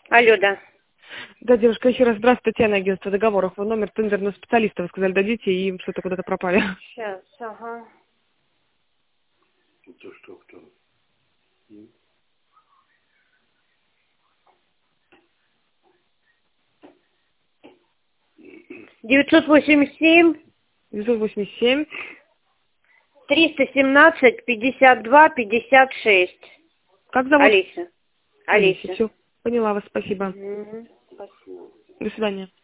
Алло, да. Да, девушка, еще раз здравствуйте, Татьяна, агентство договоров. Вы номер тендерного специалиста, вы сказали, дадите, и что-то куда-то пропали. Сейчас, ага. Это что, кто? 987 987. 317 52 56. Как зовут? Олеся. Алиса. Олеся. Все, поняла вас, спасибо. Спасибо. До свидания.